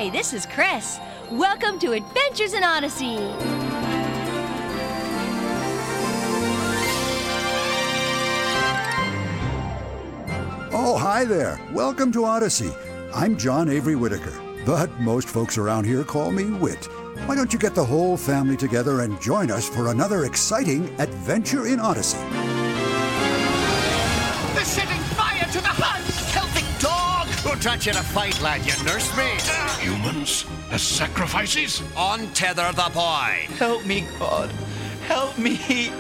Hey, this is Chris. Welcome to Adventures in Odyssey. Oh, hi there. Welcome to Odyssey. I'm John Avery Whitaker, but most folks around here call me Whit. Why don't you get the whole family together and join us for another exciting adventure in Odyssey? They're setting fire to the hut! Celtic dog! Who taught you to fight, lad, you nursemaid? Humans as sacrifices? Untether the boy! Help me, God. Help me.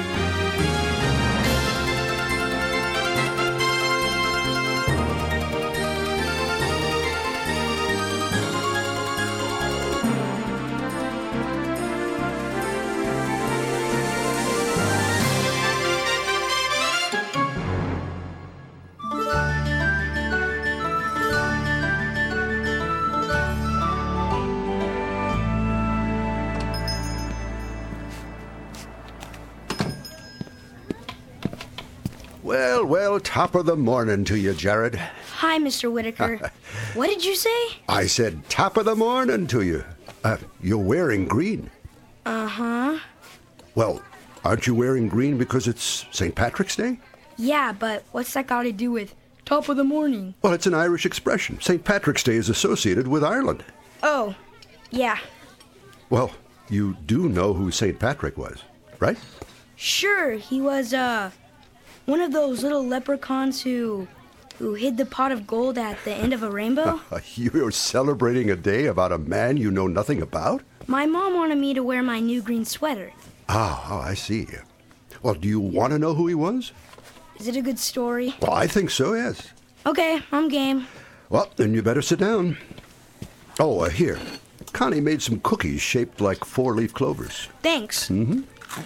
Well, top of the morning to you, Jared. Hi, Mr. Whitaker. What did you say? I said top of the morning to you. You're wearing green. Uh-huh. Well, aren't you wearing green because it's St. Patrick's Day? Yeah, but what's that got to do with top of the morning? Well, it's an Irish expression. St. Patrick's Day is associated with Ireland. Oh, yeah. Well, you do know who St. Patrick was, right? Sure, he was, one of those little leprechauns who hid the pot of gold at the end of a rainbow. You're celebrating a day about a man you know nothing about? My mom wanted me to wear my new green sweater. Oh, I see. Well, do you want to know who he was? Is it a good story? Well, I think so, yes. Okay, I'm game. Well, then you better sit down. Oh, here. Connie made some cookies shaped like four-leaf clovers. Thanks. Mm-hmm.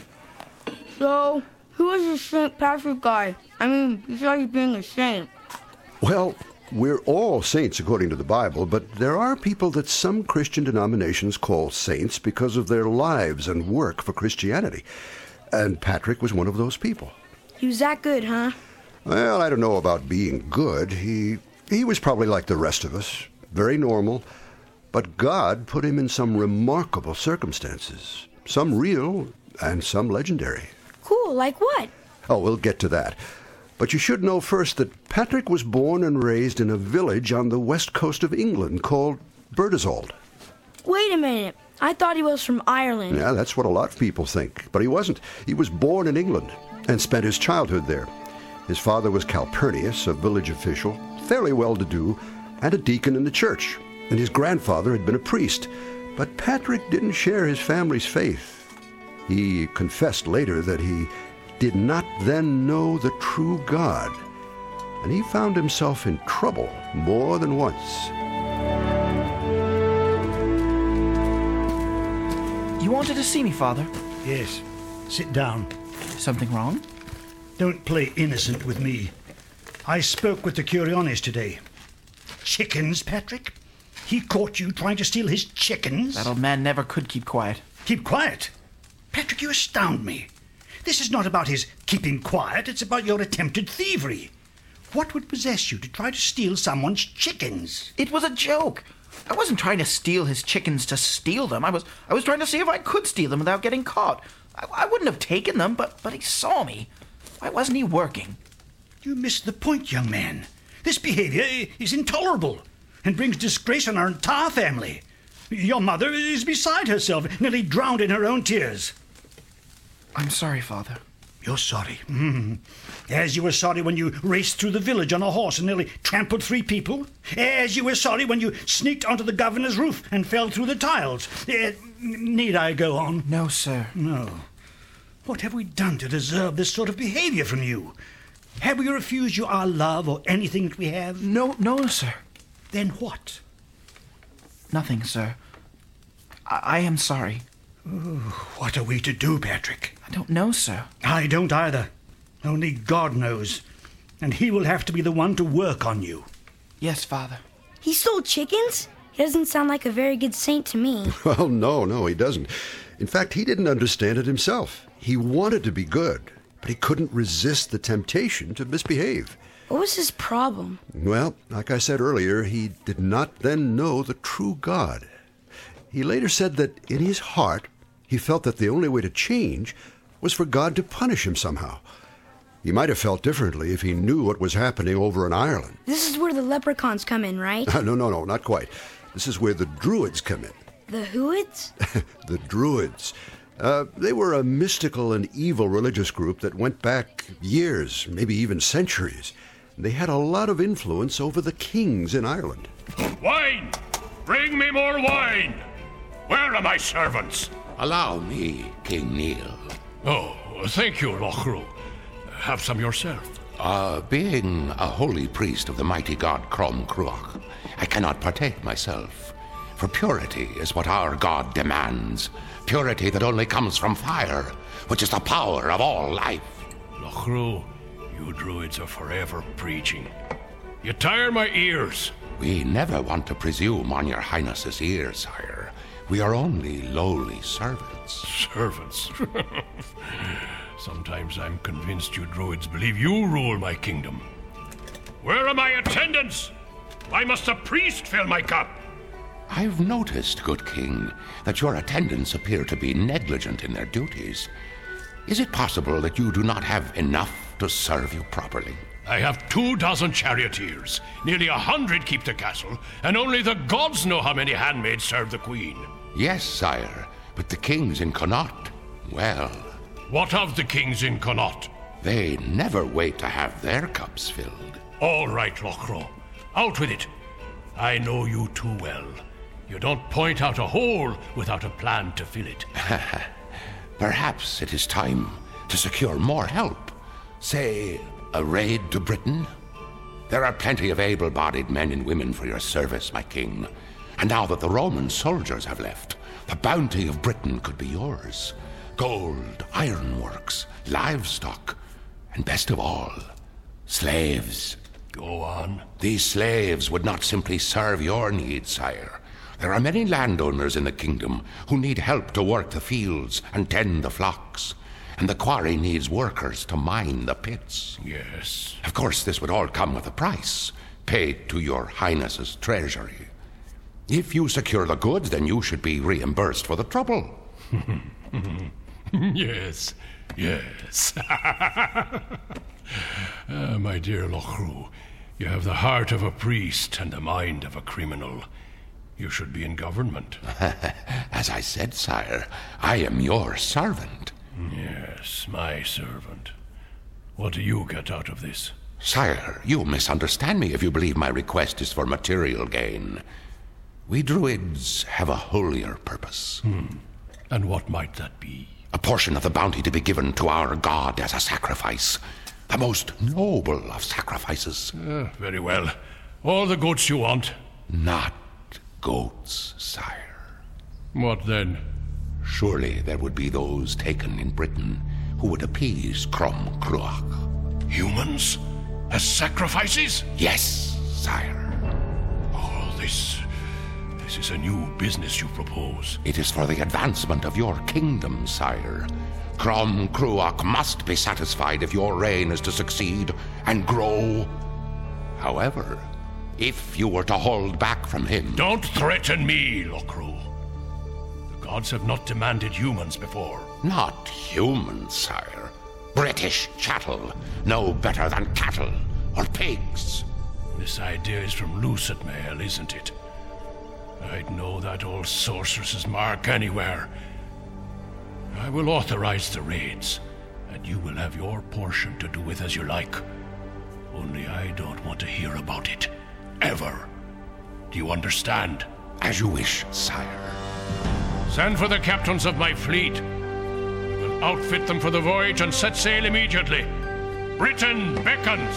So, who is this St. Patrick guy? I mean, besides being a saint. Well, we're all saints according to the Bible, but there are people that some Christian denominations call saints because of their lives and work for Christianity. And Patrick was one of those people. He was that good, huh? Well, I don't know about being good. He was probably like the rest of us, very normal. But God put him in some remarkable circumstances, some real and some legendary. Cool, like what? Oh, we'll get to that. But you should know first that Patrick was born and raised in a village on the west coast of England called Bertelswold. Wait a minute. I thought he was from Ireland. Yeah, that's what a lot of people think. But he wasn't. He was born in England and spent his childhood there. His father was Calpurnius, a village official, fairly well-to-do, and a deacon in the church. And his grandfather had been a priest. But Patrick didn't share his family's faith. He confessed later that he did not then know the true God. And he found himself in trouble more than once. You wanted to see me, Father? Yes. Sit down. Something wrong? Don't play innocent with me. I spoke with the Curiones today. Chickens, Patrick? He caught you trying to steal his chickens? That old man never could keep quiet. Keep quiet? Patrick, you astound me. This is not about his keeping quiet. It's about your attempted thievery. What would possess you to try to steal someone's chickens? It was a joke. I wasn't trying to steal his chickens to steal them. I was trying to see if I could steal them without getting caught. I wouldn't have taken them, but he saw me. Why wasn't he working? You missed the point, young man. This behavior is intolerable and brings disgrace on our entire family. Your mother is beside herself, nearly drowned in her own tears. I'm sorry, Father. You're sorry. As you were sorry when you raced through the village on a horse and nearly trampled 3 people. As you were sorry when you sneaked onto the governor's roof and fell through the tiles. Need I go on? No, sir. No. What have we done to deserve this sort of behavior from you? Have we refused you our love or anything that we have? No, sir. Then what? Nothing, sir. I am sorry. What are we to do, Patrick? I don't know, sir. I don't either. Only God knows. And he will have to be the one to work on you. Yes, Father. He stole chickens? He doesn't sound like a very good saint to me. Well, no, he doesn't. In fact, he didn't understand it himself. He wanted to be good, but he couldn't resist the temptation to misbehave. What was his problem? Well, like I said earlier, he did not then know the true God. He later said that in his heart, he felt that the only way to change was for God to punish him somehow. He might have felt differently if he knew what was happening over in Ireland. This is where the leprechauns come in, right? No, not quite. This is where the Druids come in. The Whoids? The Druids. They were a mystical and evil religious group that went back years, maybe even centuries. They had a lot of influence over the kings in Ireland. Wine! Bring me more wine! Where are my servants? Allow me, King Neil. Oh, thank you, Lochru. Have some yourself. Being a holy priest of the mighty god Crom Cruach, I cannot partake myself. For purity is what our god demands. Purity that only comes from fire, which is the power of all life. Lochru, you druids are forever preaching. You tire my ears. We never want to presume on your highness's ears, sire. We are only lowly servants. Servants? Sometimes I'm convinced you druids believe you rule my kingdom. Where are my attendants? Why must a priest fill my cup? I've noticed, good king, that your attendants appear to be negligent in their duties. Is it possible that you do not have enough to serve you properly? I have 24 charioteers. Nearly 100 keep the castle, and only the gods know how many handmaids serve the queen. Yes, sire, but the kings in Connaught, well... What of the kings in Connaught? They never wait to have their cups filled. All right, Lochro. Out with it. I know you too well. You don't point out a hole without a plan to fill it. Perhaps it is time to secure more help. Say, a raid to Britain? There are plenty of able-bodied men and women for your service, my king. And now that the Roman soldiers have left, the bounty of Britain could be yours. Gold, ironworks, livestock, and best of all, slaves. Go on. These slaves would not simply serve your needs, sire. There are many landowners in the kingdom who need help to work the fields and tend the flocks. And the quarry needs workers to mine the pits. Yes. Of course, this would all come with a price, paid to your highness's treasury. If you secure the goods, then you should be reimbursed for the trouble. Yes. My dear Lochru, you have the heart of a priest and the mind of a criminal. You should be in government. As I said, sire, I am your servant. Yes, my servant. What do you get out of this? Sire, you misunderstand me if you believe my request is for material gain. We druids have a holier purpose. And what might that be? A portion of the bounty to be given to our god as a sacrifice. The most noble of sacrifices. Very well. All the goats you want. Not goats, sire. What then? Surely there would be those taken in Britain who would appease Crom Cruach. Humans? As sacrifices? Yes, sire. All this is a new business you propose. It is for the advancement of your kingdom, sire. Crom Cruach must be satisfied if your reign is to succeed and grow. However, if you were to hold back from him... Don't threaten me, Lochru. The gods have not demanded humans before. Not humans, sire. British chattel, no better than cattle or pigs. This idea is from Lucid Mail, isn't it? I'd know that old sorceress's mark anywhere. I will authorize the raids, and you will have your portion to do with as you like. Only I don't want to hear about it. Ever. Do you understand? As you wish, sire. Send for the captains of my fleet. We will outfit them for the voyage and set sail immediately. Britain beckons.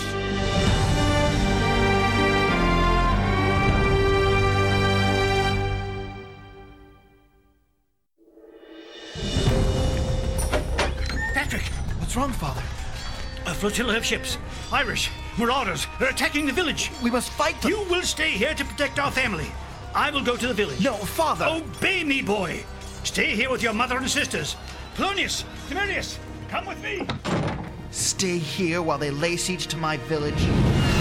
Patrick, what's wrong, Father? A flotilla of ships, Irish, marauders, are attacking the village. We must fight them. You will stay here to protect our family. I will go to the village. No, Father. Obey me, boy. Stay here with your mother and sisters. Polonius, Camillus, come with me. Stay here while they lay siege to my village.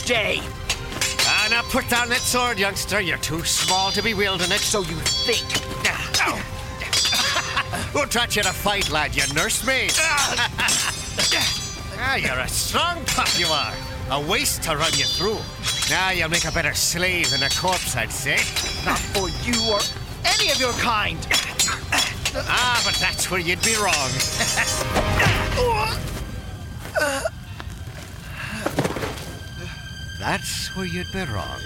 stay. Now put down that sword, youngster. You're too small to be wielding it. So you think. Who taught you to fight, lad? You nursemaid? You're a strong pup, you are. A waste to run you through. Now you'll make a better slave than a corpse, I'd say. Not for you or any of your kind. But that's where you'd be wrong. That's where you'd be wrong.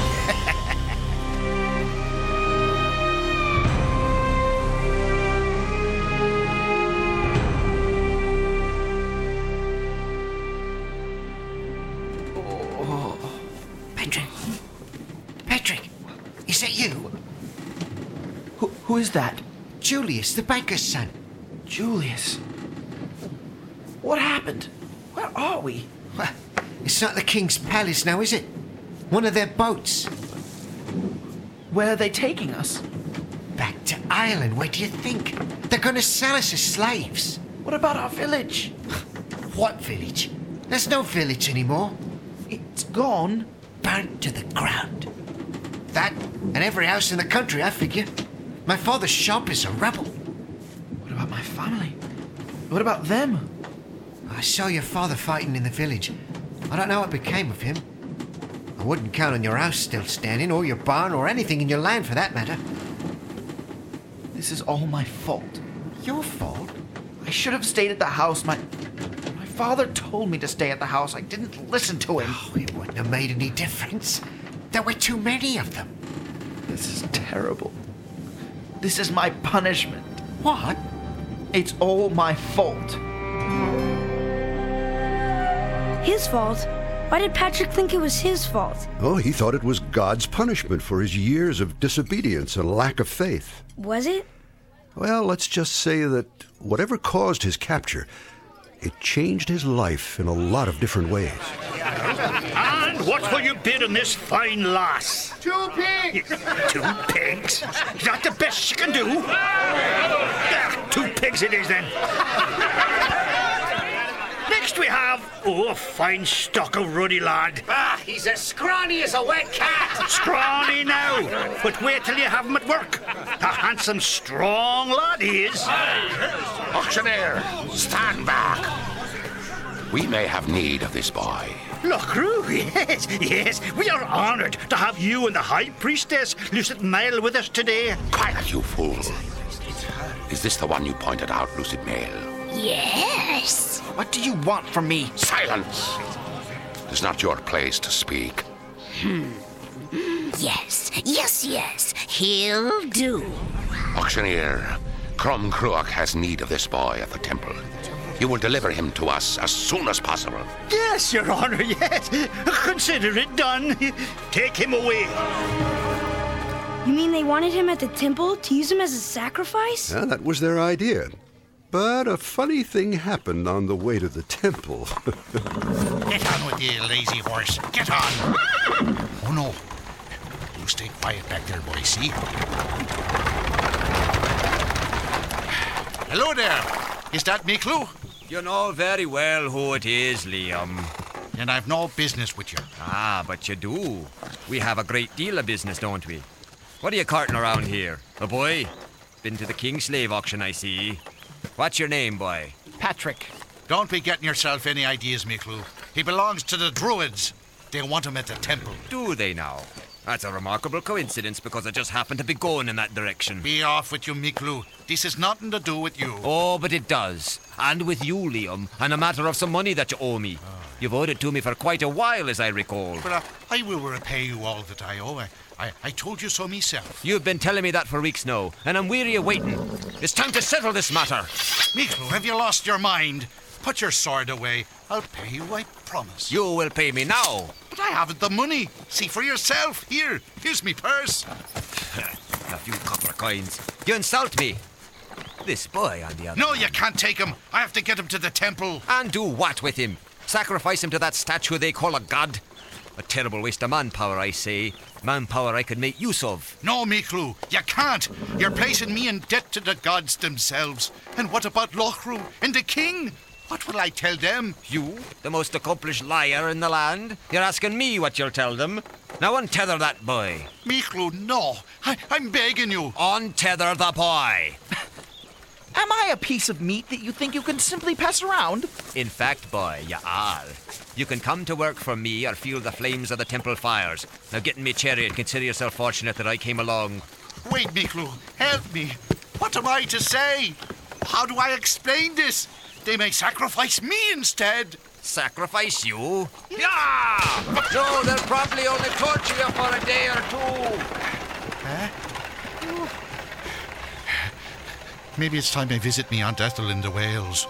Patrick, is that you? Who is that? Julius, the banker's son. Julius. What happened? Where are we? Well, it's not the King's Palace now, is it? One of their boats. Where are they taking us? Back to Ireland. Where do you think? They're going to sell us as slaves. What about our village? What village? There's no village anymore. It's gone. Burnt to the ground. That and every house in the country, I figure. My father's shop is a rubble. What about my family? What about them? I saw your father fighting in the village. I don't know what became of him. I wouldn't count on your house still standing, or your barn, or anything in your land for that matter. This is all my fault. Your fault? I should have stayed at the house. My father told me to stay at the house. I didn't listen to him. Oh, it wouldn't have made any difference. There were too many of them. This is terrible. This is my punishment. What? It's all my fault. His fault? Why did Patrick think it was his fault? Oh, he thought it was God's punishment for his years of disobedience and lack of faith. Was it? Well, let's just say that whatever caused his capture, it changed his life in a lot of different ways. And what will you bid on this fine lass? 2 pigs! 2 pigs? Is that the best you can do? 2 pigs it is then. Next we have, a fine stock of ruddy lad. He's as scrawny as a wet cat! Scrawny now, but wait till you have him at work. A handsome, strong lad he is. Auctioneer, stand back. We may have need of this boy. Lochru, yes, we are honoured to have you and the High Priestess Lucid Mail with us today. Quiet, you fool. Is this the one you pointed out, Lucid Mail? Yes. What do you want from me? Silence! It's not your place to speak. Yes. He'll do. Auctioneer, Crom Cruach has need of this boy at the temple. You will deliver him to us as soon as possible. Yes, Your Honour, yes. Consider it done. Take him away. You mean they wanted him at the temple to use him as a sacrifice? Yeah, that was their idea. But a funny thing happened on the way to the temple. Get on with you, lazy horse. Get on. Oh, no. You stay quiet back there, boy, see? Hello there. Is that Miklu? You know very well who it is, Liam. And I've no business with you. Ah, but you do. We have a great deal of business, don't we? What are you carting around here? A boy? Been to the King's Slave auction, I see. What's your name, boy? Patrick. Don't be getting yourself any ideas, Miklu. He belongs to the Druids. They want him at the temple. Do they now? That's a remarkable coincidence because I just happened to be going in that direction. Be off with you, Miklu. This has nothing to do with you. Oh, but it does. And with you, Liam. And a matter of some money that you owe me. You've owed it to me for quite a while, as I recall. But I will repay you all that I owe. I told you so myself. You've been telling me that for weeks now, and I'm weary of waiting. It's time to settle this matter. Miklu, have you lost your mind? Put your sword away. I'll pay you, I promise. You will pay me now. But I haven't the money. See for yourself. Here's me purse. A few copper coins. You insult me. This boy, on the other No, hand. you can't take him. I have to get him to the temple. And do what with him? Sacrifice him to that statue they call a god? A terrible waste of manpower, I say. Manpower I could make use of. No, Miklu, you can't. You're placing me in debt to the gods themselves. And what about Lochru and the king? What will I tell them? You, the most accomplished liar in the land? You're asking me what you'll tell them? Now untether that boy. Michlu, no. I'm begging you. Untether the boy. Am I a piece of meat that you think you can simply pass around? In fact, boy, you are. You can come to work for me or feel the flames of the temple fires. Now get in me chariot. Consider yourself fortunate that I came along. Wait, Michlu, help me. What am I to say? How do I explain this? They may sacrifice me instead. Sacrifice you? Yeah! No, they'll probably only torture you for a day or two. Huh? Maybe it's time they visit me Aunt Ethel in the Wales.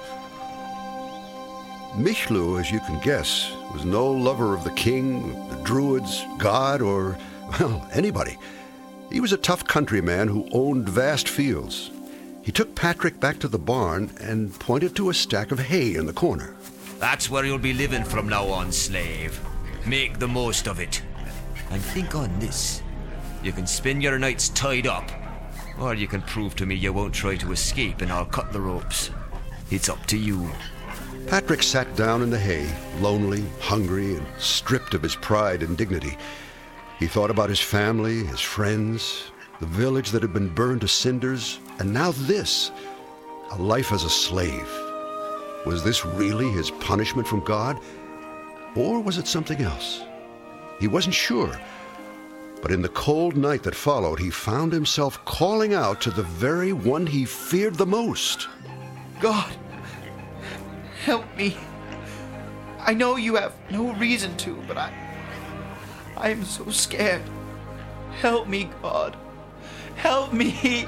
Michlu, as you can guess, was no lover of the king, the druids, God, or, well, anybody. He was a tough countryman who owned vast fields. He took Patrick back to the barn and pointed to a stack of hay in the corner. That's where you'll be living from now on, slave. Make the most of it. And think on this. You can spend your nights tied up, or you can prove to me you won't try to escape and I'll cut the ropes. It's up to you. Patrick sat down in the hay, lonely, hungry, and stripped of his pride and dignity. He thought about his family, his friends, the village that had been burned to cinders, and now this, a life as a slave. Was this really his punishment from God? Or was it something else? He wasn't sure. But in the cold night that followed, he found himself calling out to the very one he feared the most. God, help me. I know you have no reason to, but I am so scared. Help me, God. Help me.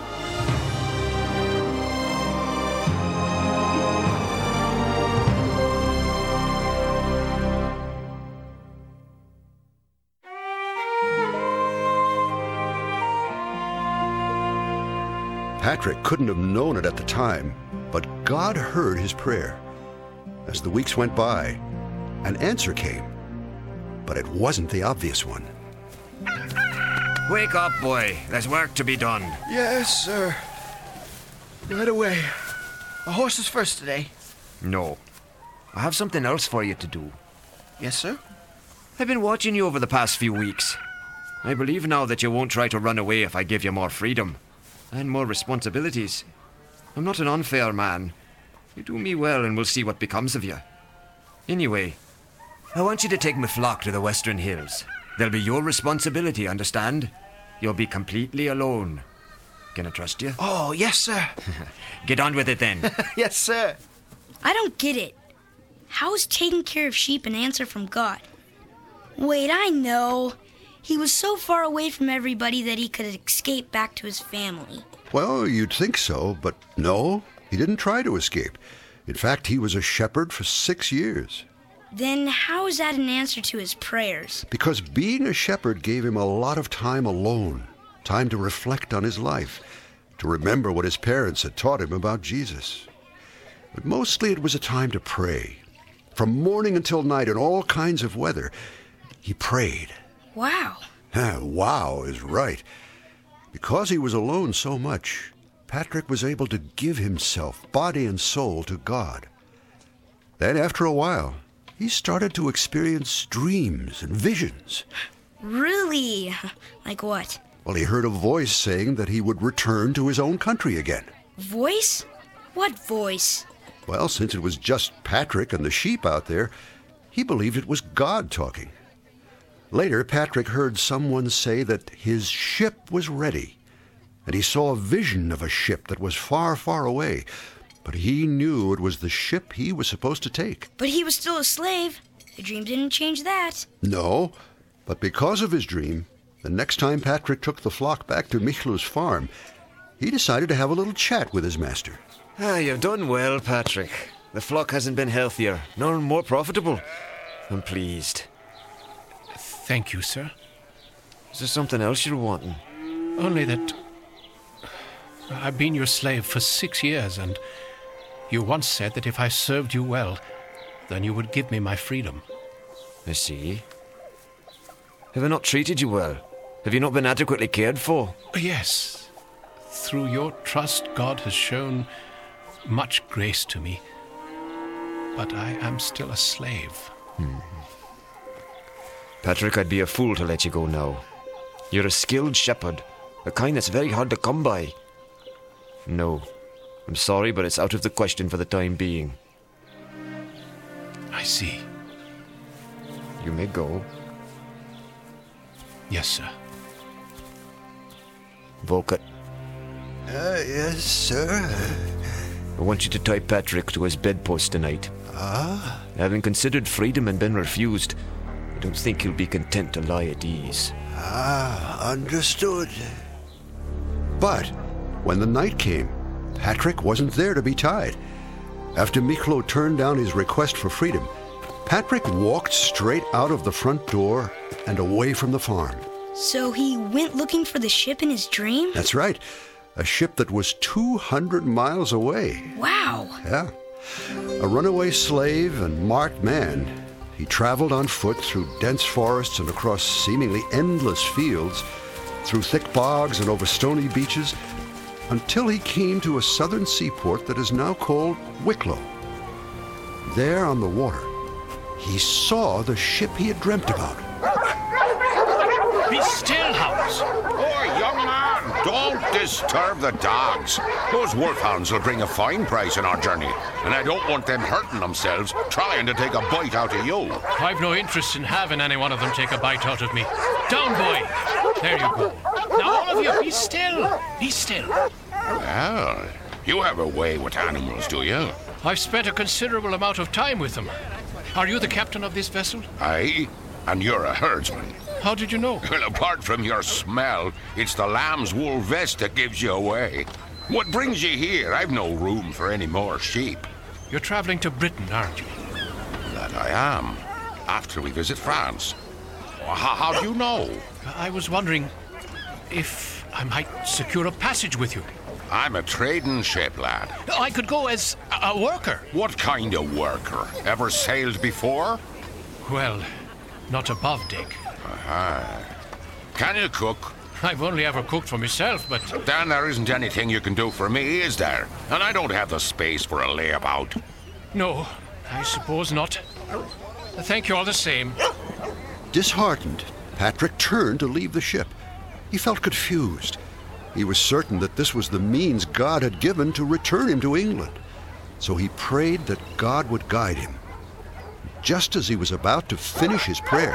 Patrick couldn't have known it at the time, but God heard his prayer. As the weeks went by, an answer came, but it wasn't the obvious one. Wake up, boy. There's work to be done. Yes, sir. Right away. The horses first today. No. I have something else for you to do. Yes, sir? I've been watching you over the past few weeks. I believe now that you won't try to run away if I give you more freedom. And more responsibilities. I'm not an unfair man. You do me well and we'll see what becomes of you. Anyway, I want you to take my flock to the Western Hills. They'll be your responsibility, understand? You'll be completely alone. Can I trust you? Oh, yes, sir. Get on with it then. Yes, sir. I don't get it. How is taking care of sheep an answer from God? Wait, I know. He was so far away from everybody that he could escape back to his family. Well, you'd think so, but no, he didn't try to escape. In fact, he was a shepherd for 6 years. Then how is that an answer to his prayers? Because being a shepherd gave him a lot of time alone, time to reflect on his life, to remember what his parents had taught him about Jesus. But mostly it was a time to pray. From morning until night in all kinds of weather, he prayed. Wow. Wow is right. Because he was alone so much, Patrick was able to give himself, body and soul, to God. Then, after a while, he started to experience dreams and visions. Really? Like what? Well, he heard a voice saying that he would return to his own country again. Voice? What voice? Well, since it was just Patrick and the sheep out there, he believed it was God talking. Later, Patrick heard someone say that his ship was ready, and he saw a vision of a ship that was far, far away, but he knew it was the ship he was supposed to take. But he was still a slave. The dream didn't change that. No, but because of his dream, the next time Patrick took the flock back to Michlu's farm, he decided to have a little chat with his master. You've done well, Patrick. The flock hasn't been healthier, nor more profitable. I'm pleased. Thank you, sir. Is there something else you're wanting? Only that I've been your slave for 6 years, and you once said that if I served you well, then you would give me my freedom. I see. Have I not treated you well? Have you not been adequately cared for? Yes. Through your trust, God has shown much grace to me. but I am still a slave. Patrick, I'd be a fool to let you go now. You're a skilled shepherd, a kind that's very hard to come by. No, I'm sorry, but it's out of the question for the time being. I see. You may go. Yes, sir. Volkert, Yes, sir. I want you to tie Patrick to his bedpost tonight. Ah? Having considered freedom and been refused, I don't think he'll be content to lie at ease. Understood. But when the night came, Patrick wasn't there to be tied. After Miklo turned down his request for freedom, Patrick walked straight out of the front door and away from the farm. So he went looking for the ship in his dream? That's right. A ship that was 200 miles away. Wow. Yeah. A runaway slave and marked man, he traveled on foot through dense forests and across seemingly endless fields, through thick bogs and over stony beaches, until he came to a southern seaport that is now called Wicklow. There on the water, he saw the ship he had dreamt about. Be still, Hounds! Oh, young man, don't disturb the dogs. Those wolfhounds will bring a fine price on our journey, and I don't want them hurting themselves trying to take a bite out of you. I've no interest in having any one of them take a bite out of me. Down, boy! There you go. Now, all of you, be still! Be still. Well, you have a way with animals, do you? I've spent a considerable amount of time with them. Are you the captain of this vessel? Aye, and you're a herdsman. How did you know? Well, apart from your smell, it's the lamb's wool vest that gives you away. What brings you here? I've no room for any more sheep. You're traveling to Britain, aren't you? That I am, after we visit France. How do you know? I was wondering if I might secure a passage with you. I'm a trading ship, lad. I could go as a worker. What kind of worker? Ever sailed before? Well, not above deck. Aha. Can you cook? I've only ever cooked for myself, but... Then there isn't anything you can do for me, is there? And I don't have the space for a layabout. No, I suppose not. Thank you all the same. Disheartened, Patrick turned to leave the ship. He felt confused. He was certain that this was the means God had given to return him to England. So he prayed that God would guide him. Just as he was about to finish his prayer...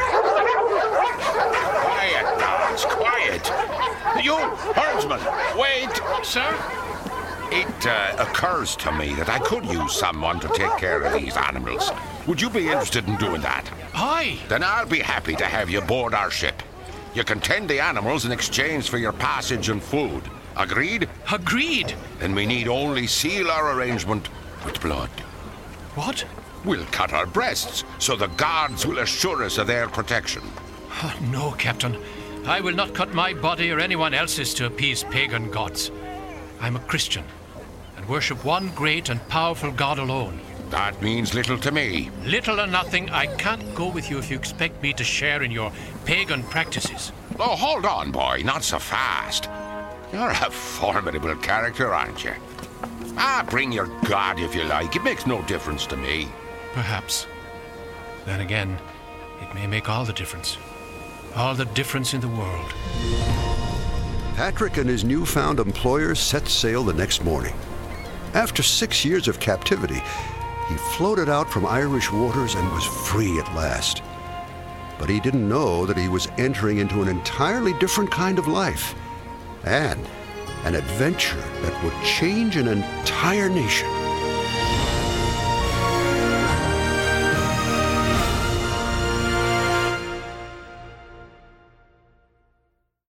Quiet, dogs, quiet! You, herdsman, wait! Sir? It occurs to me that I could use someone to take care of these animals. Would you be interested in doing that? Aye. Then I'll be happy to have you board our ship. You can tend the animals in exchange for your passage and food. Agreed? Agreed. Then we need only seal our arrangement with blood. What? We'll cut our breasts, so the gods will assure us of their protection. Oh, no, Captain. I will not cut my body or anyone else's to appease pagan gods. I'm a Christian, and worship one great and powerful God alone. That means little to me. Little or nothing. I can't go with you if you expect me to share in your pagan practices. Oh, hold on, boy. Not so fast. You're a formidable character, aren't you? Bring your god if you like. It makes no difference to me. Perhaps. Then again, it may make all the difference. All the difference in the world. Patrick and his newfound employers set sail the next morning. After 6 years of captivity, he floated out from Irish waters and was free at last. But he didn't know that he was entering into an entirely different kind of life, and an adventure that would change an entire nation.